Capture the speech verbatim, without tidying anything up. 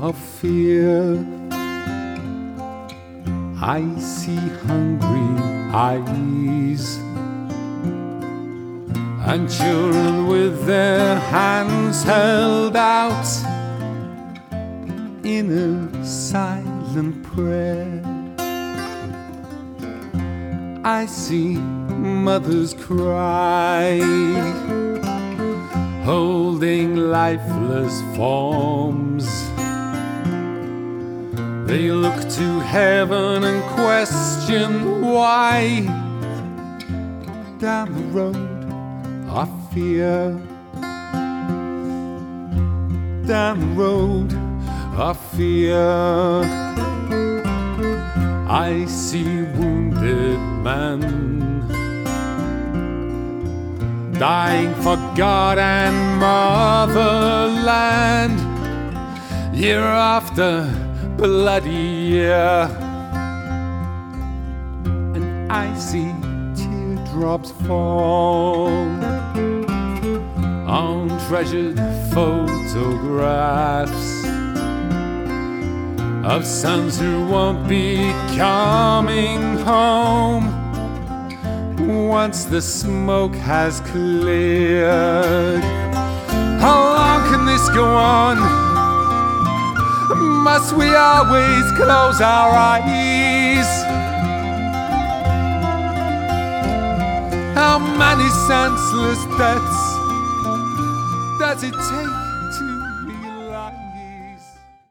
of fear. I see hungry eyes and children with their hands held out in a silent prayer. I see mothers cry, holding lifeless forms. They look to heaven and question why. Down the road of fear, down the road of fear, I see wounded men dying for God and motherland, year after bloody year. And I see teardrops fall on treasured photographs of sons who won't be coming home once the smoke has cleared. How long can this go on? Must we always close our eyes? How many senseless deaths does it take